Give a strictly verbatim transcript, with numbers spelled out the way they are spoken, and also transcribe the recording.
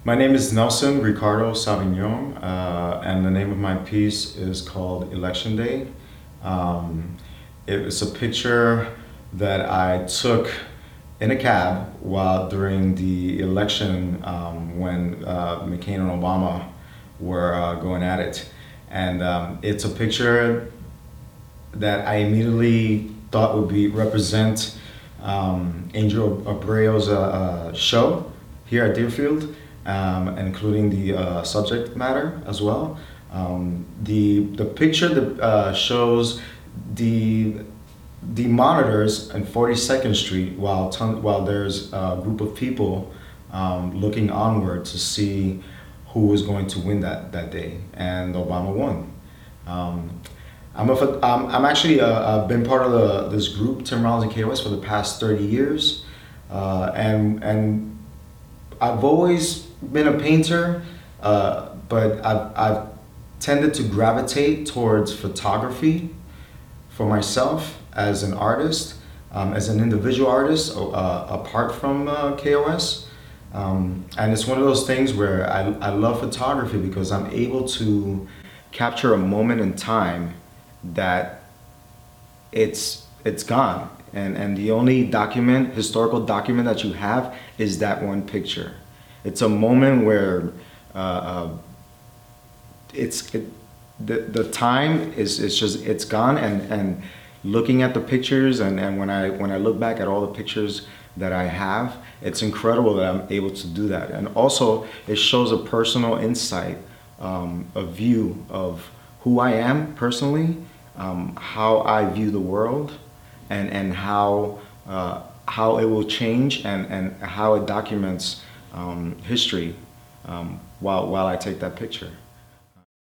My name is Nelson Ricardo Savignon, uh, and the name of my piece is called Election Day. Um, it was a picture that I took in a cab while during the election um, when uh, McCain and Obama were uh, going at it. And um, it's a picture that I immediately thought would be represent um, Angel Abreu's uh, uh, show here at Deerfield, um, including the uh, subject matter as well. Um, the the picture that uh, shows the the monitors on forty-second Street while ton, while there's a group of people um, looking onward to see who was going to win that, that day, and Obama won. Um, I'm, a, I'm, I'm actually, uh, I've been part of the, this group, Tim Rollins and K O S, for the past thirty years. Uh, and, and I've always been a painter, uh, but I've, I've tended to gravitate towards photography for myself as an artist, um, as an individual artist, uh, apart from uh, K O S. Um, and it's one of those things where I, I love photography because I'm able to capture a moment in time that it's it's gone, and and the only document historical document that you have is that one picture. It's a moment where uh, uh, it's it, the the time is it's just it's gone, and and looking at the pictures, and and when I when I look back at all the pictures that I have, it's incredible that I'm able to do that. And also it shows a personal insight, um, a view of who I am personally, um, how I view the world, and, and how, uh, how it will change, and, and how it documents um, history um, while, while I take that picture.